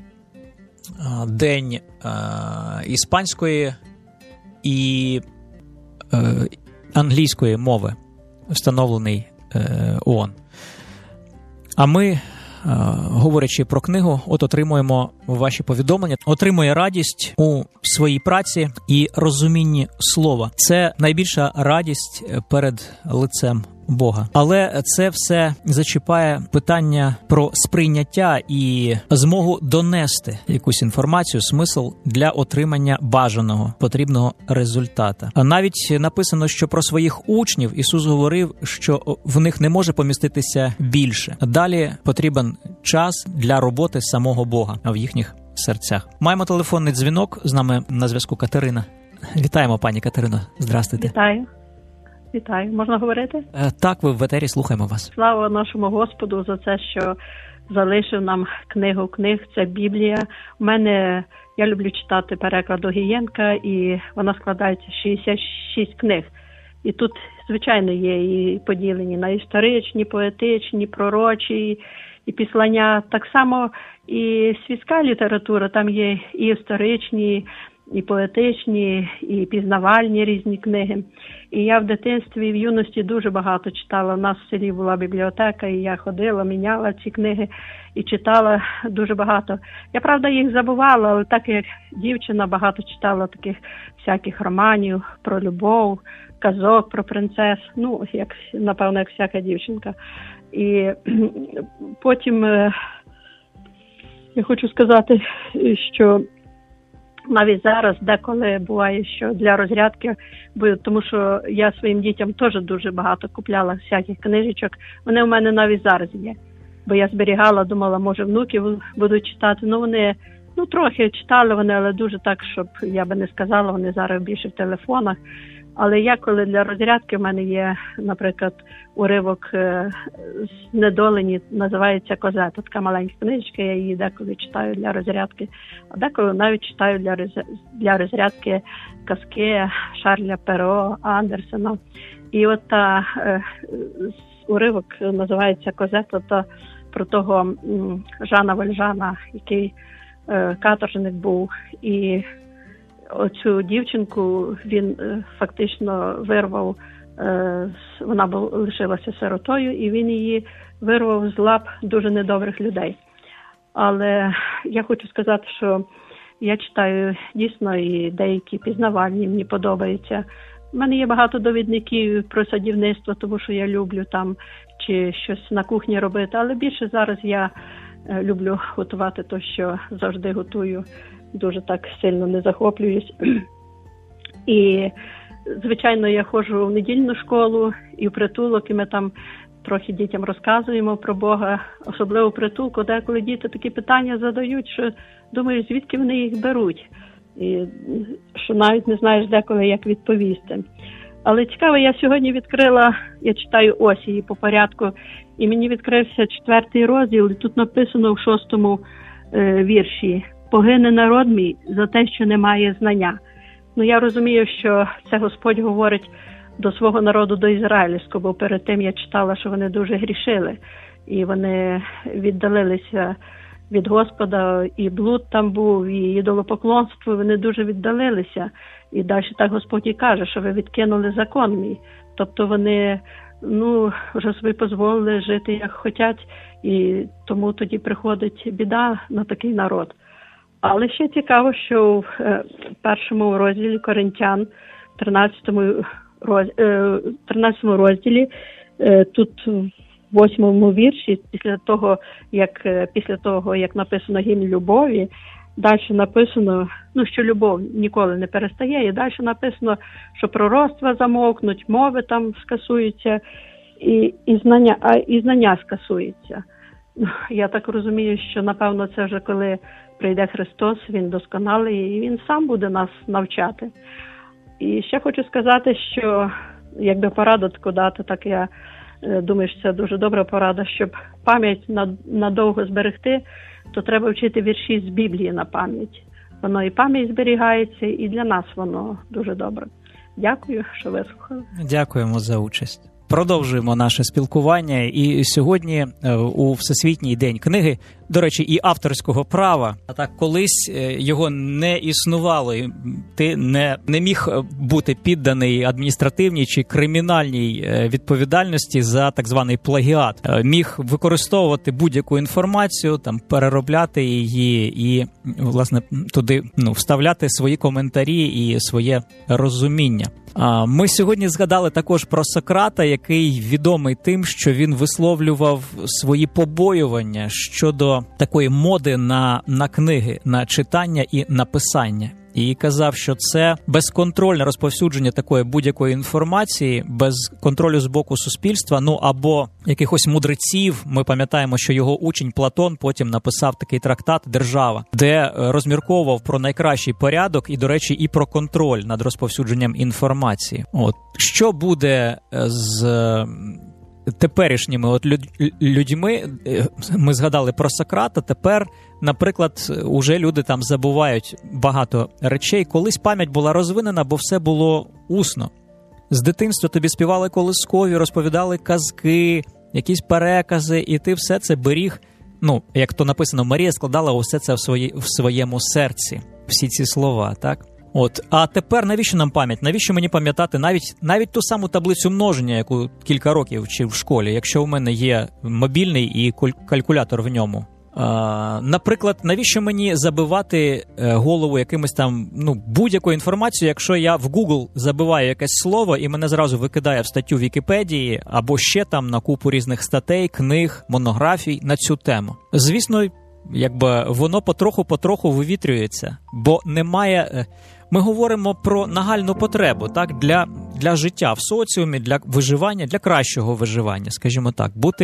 День іспанської і англійської мови, встановлений ООН. А ми, говорячи про книгу, от отримуємо ваші повідомлення, отримує радість у своїй праці і розумінні слова. Це найбільша радість перед лицем Бога. Але це все зачіпає питання про сприйняття і змогу донести якусь інформацію, смисл для отримання бажаного, потрібного результата. А навіть написано, що про своїх учнів Ісус говорив, що в них не може поміститися більше. Далі потрібен час для роботи самого Бога в їхніх серцях. Маємо телефонний дзвінок, з нами на зв'язку Катерина. Вітаємо, пані Катерино. Здрастуйте. Вітаю. Вітаю. Можна говорити? Так, ви в етері, слухаємо вас. Слава нашому Господу за це, що залишив нам книгу книг, це Біблія. У мене, я люблю читати переклад Огієнка, і вона складається з шістдесят шість книг. І тут, звичайно, є і поділені на історичні, поетичні, пророчі, і післання. Так само і світська література, там є і історичні, і поетичні, і пізнавальні різні книги. І я в дитинстві і в юності дуже багато читала. У нас в селі була бібліотека, і я ходила, міняла ці книги і читала дуже багато. Я, правда, їх забувала, але так як дівчина багато читала таких всяких романів про любов, казок, про принцес, ну, як, напевно, як всяка дівчинка. І потім я хочу сказати, що навіть зараз деколи буває, що для розрядки, тому що я своїм дітям теж дуже багато купляла всяких книжечок. Вони у мене навіть зараз є. Бо я зберігала, думала, може внуки будуть читати. Ну вони, ну трохи читали вони, але дуже так, щоб я би не сказала, вони зараз більше в телефонах. Але я, коли для розрядки, в мене є, наприклад, уривок з «Недолені», називається «Козета». Така маленька книжечка, я її деколи читаю для розрядки, а деколи навіть читаю для, роз... для розрядки казки Шарля Перо, Андерсена. І от та е, уривок називається «Козета», то про того м, Жана Вальжана, який е, каторжник був, і оцю дівчинку він е, фактично вирвав, е, вона була, лишилася сиротою, і він її вирвав з лап дуже недобрих людей. Але я хочу сказати, що я читаю дійсно і деякі пізнавальні, мені подобаються. У мене є багато довідників про садівництво, тому що я люблю там чи щось на кухні робити, але більше зараз я е, люблю готувати те, що завжди готую. Дуже так сильно не захоплююсь. І, звичайно, я ходжу в недільну школу і в притулок, і ми там трохи дітям розказуємо про Бога, особливо в притулку, деколи діти такі питання задають, що думаєш, звідки вони їх беруть, і що навіть не знаєш деколи, як відповісти. Але цікаво, я сьогодні відкрила, я читаю ось її по порядку, і мені відкрився четвертий розділ, і тут написано в шостому е, вірші: «Погине народ мій за те, що немає знання». Ну, я розумію, що це Господь говорить до свого народу, до ізраїльського, бо перед тим я читала, що вони дуже грішили, і вони віддалилися від Господа, і блуд там був, і ідолопоклонство, вони дуже віддалилися. І далі так Господь і каже, що ви відкинули закон мій. Тобто вони, ну, вже собі дозволили жити, як хочуть, і тому тоді приходить біда на такий народ. Але ще цікаво, що в першому розділі Коринтян, тринадцятому розділі, тут в восьмому вірші, після того, як, після того, як написано гімн любові, далі написано, ну, що любов ніколи не перестає, і далі написано, що пророцтва замовкнуть, мови там скасуються, і, і, знання, а, і знання скасуються. Я так розумію, що, напевно, це вже коли прийде Христос, Він досконалий, і Він сам буде нас навчати. І ще хочу сказати, що, якби пораду таку дати, так я думаю, що це дуже добра порада, щоб пам'ять надовго зберегти, то треба вчити вірші з Біблії на пам'ять. Воно і пам'ять зберігається, і для нас воно дуже добре. Дякую, що вислухали. Дякуємо за участь. Продовжуємо наше спілкування, і сьогодні у Всесвітній день книги, до речі, і авторського права, а так колись його не існувало, і ти не, не міг бути підданий адміністративній чи кримінальній відповідальності за так званий плагіат. Міг використовувати будь-яку інформацію, там переробляти її і, власне, туди, ну, вставляти свої коментарі і своє розуміння. Ми сьогодні згадали також про Сократа, який відомий тим, що він висловлював свої побоювання щодо такої моди на, на книги, на читання і написання. І казав, що це безконтрольне розповсюдження такої будь-якої інформації, без контролю з боку суспільства, ну або якихось мудреців. Ми пам'ятаємо, що його учень Платон потім написав такий трактат «Держава», де розмірковував про найкращий порядок і, до речі, і про контроль над розповсюдженням інформації. От що буде з теперішніми от людьми, ми згадали про Сократа, тепер, наприклад, уже люди там забувають багато речей. Колись пам'ять була розвинена, бо все було усно. З дитинства тобі співали колискові, розповідали казки, якісь перекази, і ти все це беріг, ну, як то написано, Марія складала усе це в, свої, в своєму серці, всі ці слова, так? От, а тепер навіщо нам пам'ять? Навіщо мені пам'ятати навіть, навіть ту саму таблицю множення, яку кілька років вчив в школі, якщо у мене є мобільний і калькулятор в ньому? А, наприклад, навіщо мені забивати голову якимось там, ну, будь-якою інформацією, якщо я в Google забиваю якесь слово і мене зразу викидає в статтю Вікіпедії або ще там на купу різних статей, книг, монографій на цю тему? Звісно, якби воно потроху-потроху вивітрюється, бо немає... Ми говоримо про нагальну потребу, так, для, для життя в соціумі, для виживання, для кращого виживання, скажімо так, бути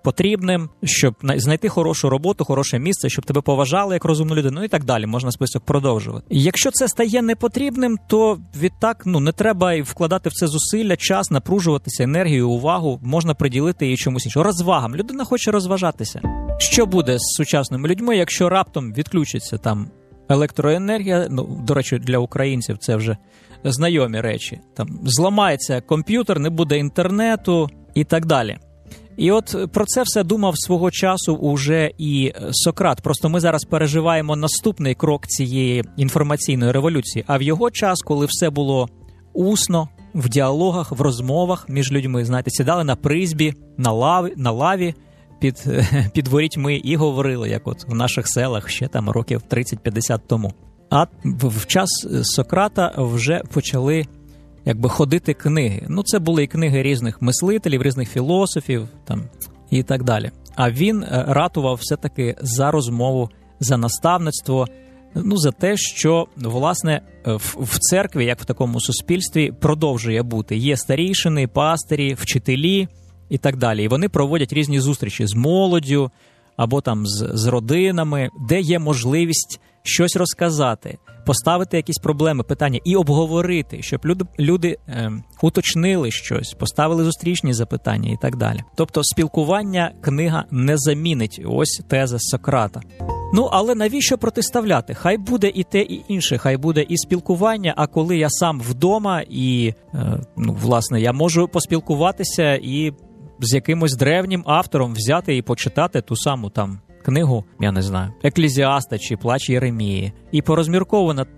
потрібним, щоб знайти хорошу роботу, хороше місце, щоб тебе поважали як розумну людину, ну і так далі, можна список продовжувати. І якщо це стає непотрібним, то відтак, ну, не треба і вкладати в це зусилля, час, напружуватися, енергію, увагу, можна приділити її чомусь іншому. Розвагам. Людина хоче розважатися. Що буде з сучасними людьми, якщо раптом відключиться там електроенергія, ну, до речі, для українців це вже знайомі речі, там зламається комп'ютер, не буде інтернету і так далі. І от про це все думав свого часу уже і Сократ. Просто ми зараз переживаємо наступний крок цієї інформаційної революції. А в його час, коли все було усно, в діалогах, в розмовах між людьми, знаєте, сідали на призьбі, на лаві, на лаві під, під ворітьми і говорили, як от в наших селах ще там років тридцять-п'ятдесят тому. А в час Сократа вже почали якби ходити книги. Ну, це були і книги різних мислителів, різних філософів там, і так далі. А він ратував все-таки за розмову, за наставництво, ну, за те, що, власне, в, в церкві, як в такому суспільстві, продовжує бути. Є старійшини, пастирі, вчителі і так далі. І вони проводять різні зустрічі з молоддю або там з, з родинами, де є можливість щось розказати, поставити якісь проблеми, питання і обговорити, щоб люди, люди е, уточнили щось, поставили зустрічні запитання і так далі. Тобто спілкування книга не замінить. Ось теза Сократа. Ну, але навіщо протиставляти? Хай буде і те, і інше, хай буде і спілкування, а коли я сам вдома і, е, ну, власне, я можу поспілкуватися і з якимось древнім автором взяти і почитати ту саму там книгу, я не знаю, Еклезіаста чи Плач Єремії, і порозмірковувати,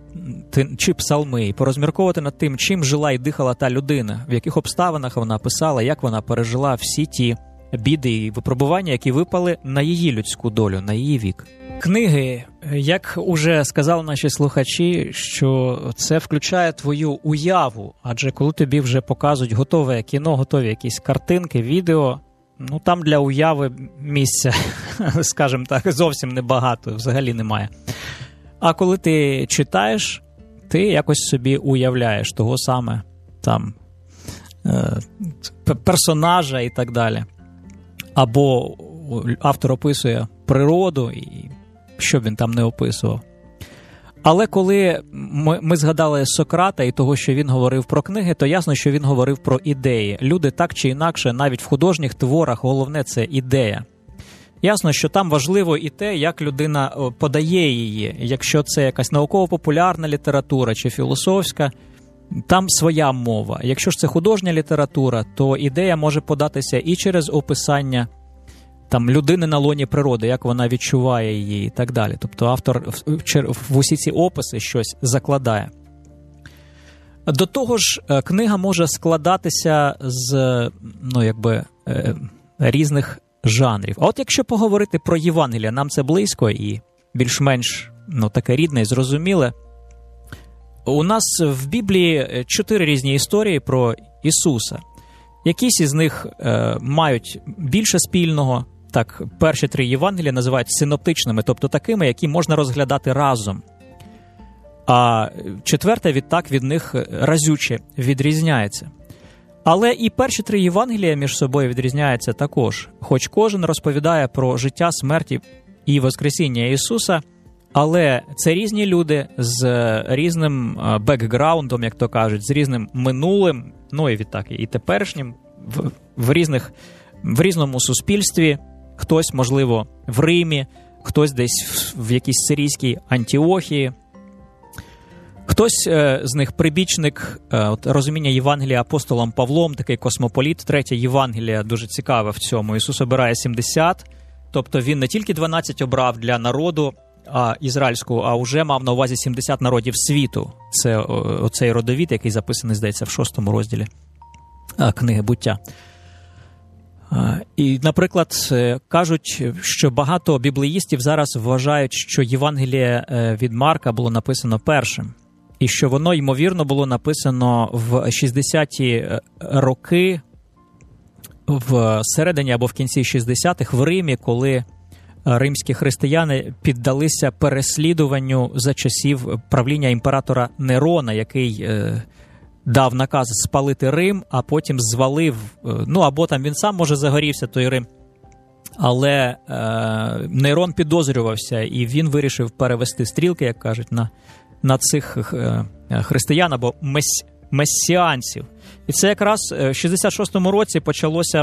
чи псалми, і порозмірковувати над тим, чим жила і дихала та людина, в яких обставинах вона писала, як вона пережила всі ті біди і випробування, які випали на її людську долю, на її вік. Книги, як уже сказали наші слухачі, що це включає твою уяву, адже коли тобі вже показують готове кіно, готові якісь картинки, відео, ну там для уяви місця, скажімо так, зовсім небагато, взагалі немає. А коли ти читаєш, ти якось собі уявляєш того саме там е- персонажа і так далі. Або автор описує природу, і що б він там не описував. Але коли ми, ми згадали Сократа і того, що він говорив про книги, то ясно, що він говорив про ідеї. Люди так чи інакше, навіть в художніх творах, головне – це ідея. Ясно, що там важливо і те, як людина подає її. Якщо це якась науково-популярна література чи філософська, там своя мова. Якщо ж це художня література, то ідея може податися і через описання там людини на лоні природи, як вона відчуває її і так далі. Тобто автор в, в усі ці описи щось закладає. До того ж, книга може складатися з, ну, якби, різних жанрів. А от якщо поговорити про Євангелія, нам це близько і більш-менш, ну, таке рідне і зрозуміле. У нас в Біблії чотири різні історії про Ісуса. Якісь із них е, мають більше спільного. Так, перші три Євангелія називають синоптичними, тобто такими, які можна розглядати разом. А четверте, відтак, від них разюче відрізняється. Але і перші три Євангелія між собою відрізняються також. Хоч кожен розповідає про життя, смерті і воскресіння Ісуса, але це різні люди з різним бекграундом, як то кажуть, з різним минулим, ну і відтак і теперішнім, в, в, різних, в різному суспільстві. Хтось, можливо, в Римі, хтось десь в, в якійсь сирійській Антіохії. Хтось е, з них прибічник е, от, розуміння Євангелія апостолом Павлом, такий космополіт. Третє Євангелія дуже цікаве в цьому. Ісус обирає сімдесят, тобто він не тільки дванадцять обрав для народу а, ізраїльського, а вже мав на увазі сімдесят народів світу. Це о, оцей родовід, який записаний, здається, в шостому розділі а, книги «Буття». А, і, наприклад, кажуть, що багато біблеїстів зараз вважають, що Євангеліє від Марка було написано першим. І що воно, ймовірно, було написано в шістдесяті роки, в середині або в кінці шістдесятих в Римі, коли римські християни піддалися переслідуванню за часів правління імператора Нерона, який е, дав наказ спалити Рим, а потім звалив, е, ну або там він сам, може, загорівся той Рим, але е, Нейрон підозрювався, і він вирішив перевести стрілки, як кажуть, на, на цих е, християн або мес, месіанців. І це якраз в шістдесят шостому році почалося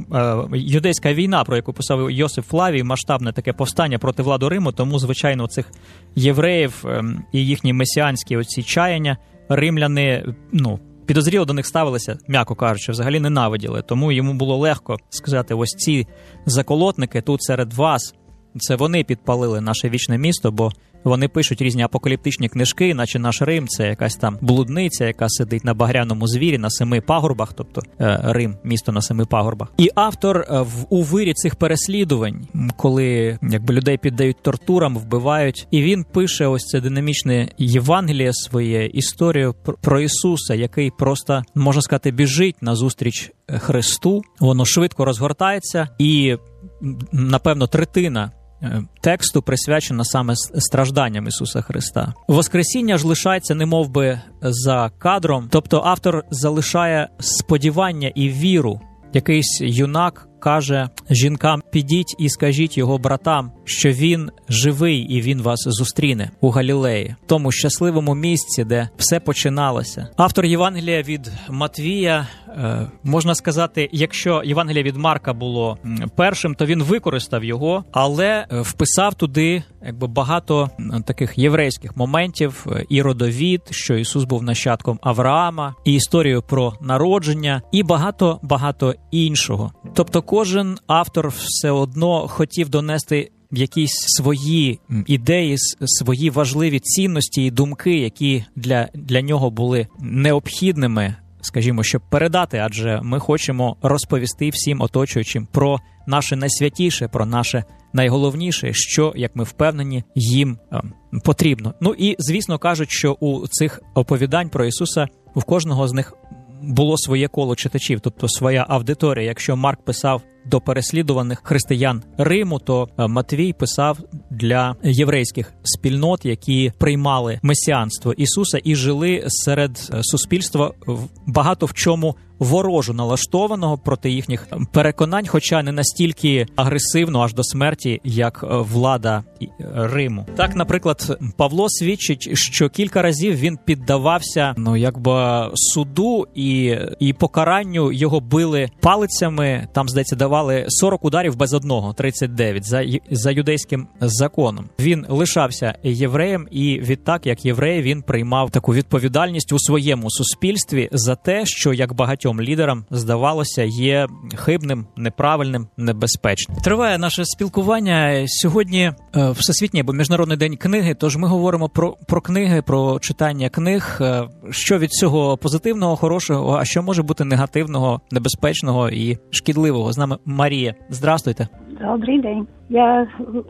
юдейська війна, про яку писав Йосиф Флавій, масштабне таке повстання проти влади Риму, тому, звичайно, цих євреїв і їхні месіанські оці чаяння римляни, ну, підозріло до них ставилися, м'яко кажучи, взагалі ненавиділи. Тому йому було легко сказати, ось ці заколотники тут серед вас, це вони підпалили наше вічне місто, бо вони пишуть різні апокаліптичні книжки, наче наш Рим – це якась там блудниця, яка сидить на багряному звірі, на семи пагорбах, тобто е, Рим – місто на семи пагорбах. І автор е, в, у вирі цих переслідувань, коли якби людей піддають тортурам, вбивають, і він пише ось це динамічне Євангеліє своє, історію про, про Ісуса, який просто, можна сказати, біжить назустріч Христу, воно швидко розгортається, і, напевно, третина тексту присвячена саме стражданням Ісуса Христа. Воскресіння ж лишається немовби за кадром, тобто автор залишає сподівання і віру. Якийсь юнак каже жінкам: підіть і скажіть його братам, що він живий і він вас зустріне у Галілеї, в тому щасливому місці, де все починалося. Автор Євангелія від Матвія, е, можна сказати, якщо Євангелія від Марка було першим, то він використав його, але вписав туди якби багато таких єврейських моментів, і родовід, що Ісус був нащадком Авраама, і історію про народження, і багато-багато іншого. Тобто кожен автор все одно хотів донести якісь свої ідеї, свої важливі цінності і думки, які для, для нього були необхідними, скажімо, щоб передати, адже ми хочемо розповісти всім оточуючим про наше найсвятіше, про наше найголовніше, що, як ми впевнені, їм е, потрібно. Ну і, звісно, кажуть, що у цих оповідань про Ісуса в кожного з них було своє коло читачів, тобто своя аудиторія. Якщо Марк писав до переслідуваних християн Риму, то Матвій писав для єврейських спільнот, які приймали месіанство Ісуса і жили серед суспільства багато в чому ворожу налаштованого проти їхніх переконань, хоча не настільки агресивно аж до смерті, як влада Риму. Так, наприклад, Павло свідчить, що кілька разів він піддавався, ну, якби суду і, і покаранню. Його били палицями, там, здається, давали сорок ударів без одного, тридцять дев'ять, за, за юдейським законом. Він лишався євреєм, і відтак, як єврей, він приймав таку відповідальність у своєму суспільстві за те, що, як багатьом лідерам, здавалося, є хибним, неправильним, небезпечним. Триває наше спілкування. Сьогодні Всесвітній або Міжнародний день книги, тож ми говоримо про, про книги, про читання книг. Що від цього позитивного, хорошого, а що може бути негативного, небезпечного і шкідливого? З нами Марія. Здрастуйте. Добрий день. Я...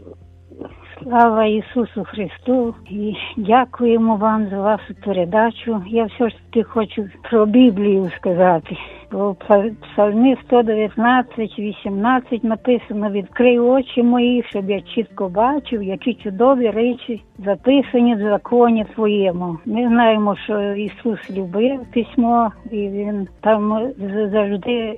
Слава Ісусу Христу, і дякуємо вам за вашу передачу. Я все ж таки хочу про Біблію сказати. У Псалмі сто дев'ятнадцять, вісімнадцять написано: «Відкрий очі мої, щоб я чітко бачив, які чудові речі записані в законі Твоєму». Ми знаємо, що Ісус любив письмо, і Він там завжди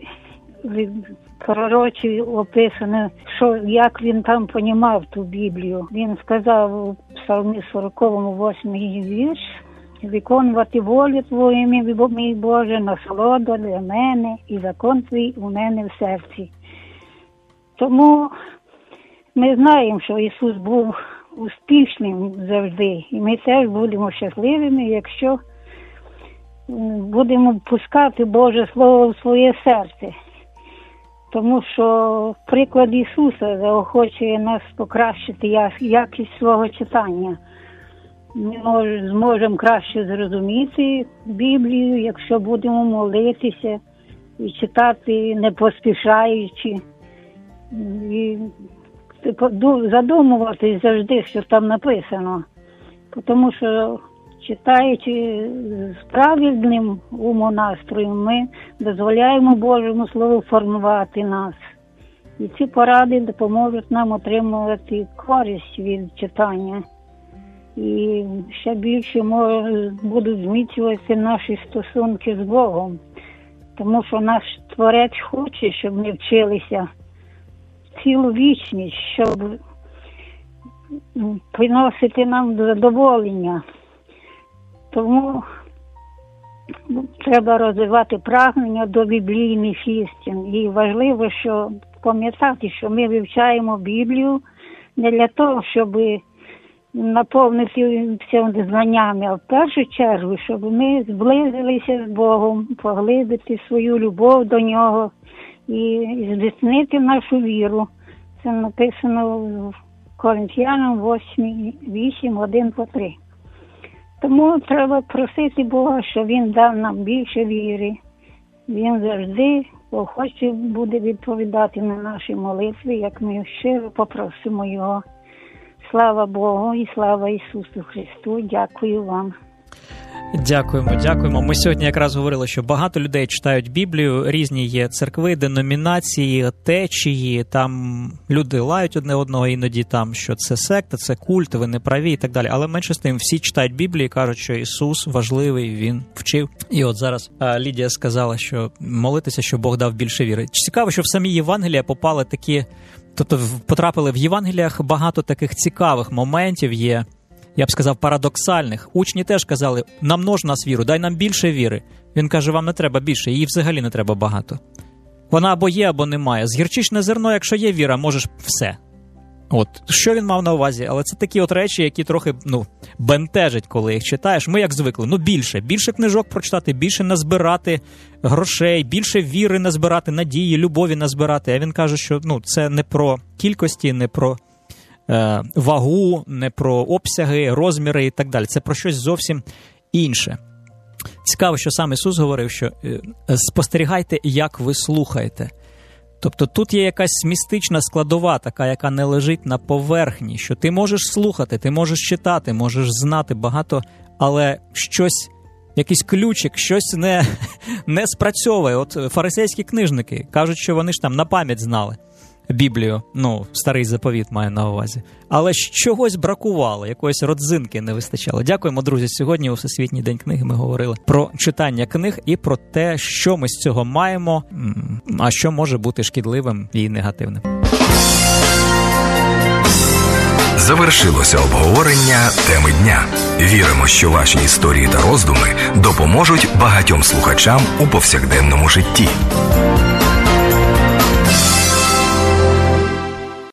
пророчі описано, що як він там понімав ту Біблію. Він сказав у Псалмі сороковому восьмий вірш: «Виконувати волю Твою, мій Боже, насолода для мене, і закон Твій у мене в серці». Тому ми знаємо, що Ісус був успішним завжди, і ми теж будемо щасливими, якщо будемо пускати Боже Слово в своє серце. Тому що приклад Ісуса заохочує нас покращити якість свого читання. Ми мож, зможемо краще зрозуміти Біблію, якщо будемо молитися і читати не поспішаючи. І задумуватись завжди, що там написано. Тому що, читаючи з правильним умонастроєм, ми дозволяємо Божому Слову формувати нас. І ці поради допоможуть нам отримувати користь від читання. І ще більше може, будуть зміцнювати наші стосунки з Богом. Тому що наш Творець хоче, щоб ми вчилися цілу вічність, щоб приносити нам задоволення. Тому треба розвивати прагнення до біблійних істин. І важливо, що пам'ятати, що ми вивчаємо Біблію не для того, щоб наповнитися знаннями, а в першу чергу, щоб ми зблизилися з Богом, поглибити свою любов до Нього і зміцнити нашу віру. Це написано в Коринфянам вісім, один по три. Тому треба просити Бога, щоб Він дав нам більше віри. Він завжди охоче буде відповідати на наші молитви, як ми щиро попросимо Його. Слава Богу і слава Ісусу Христу. Дякую вам. Дякуємо, дякуємо. Ми сьогодні якраз говорили, що багато людей читають Біблію, різні є церкви, деномінації, течії, там люди лають одне одного іноді, там, що це секта, це культ, ви не праві і так далі. Але менше з тим, всі читають Біблію і кажуть, що Ісус важливий, Він вчив. І от зараз а, Лідія сказала, що молитися, що Бог дав більше віри. Цікаво, що в самі Євангелія попали такі, тобто потрапили в Євангеліях багато таких цікавих моментів є, я б сказав, парадоксальних. Учні теж казали, намнож нас віру, дай нам більше віри. Він каже, вам не треба більше, її взагалі не треба багато. Вона або є, або немає. З гірчичне зерно, якщо є віра, можеш все. От, що він мав на увазі? Але це такі от речі, які трохи, ну, бентежать, коли їх читаєш. Ми як звикли, ну більше, більше книжок прочитати, більше назбирати грошей, більше віри назбирати, надії, любові назбирати. А він каже, що, ну, це не про кількості, не про е, вагу, не про обсяги, розміри і так далі. Це про щось зовсім інше. Цікаво, що сам Ісус говорив, що е, спостерігайте, як ви слухаєте. Тобто тут є якась містична складова, така, яка не лежить на поверхні, що ти можеш слухати, ти можеш читати, можеш знати багато, але щось, якийсь ключик, щось не, не спрацьовує. От фарисейські книжники кажуть, що вони ж там на пам'ять знали Біблію, ну, старий заповіт маю на увазі. Але чогось бракувало, якоїсь родзинки не вистачало. Дякуємо, друзі. Сьогодні у Всесвітній день книги ми говорили про читання книг і про те, що ми з цього маємо, а що може бути шкідливим і негативним. Завершилося обговорення теми дня. Віримо, що ваші історії та роздуми допоможуть багатьом слухачам у повсякденному житті.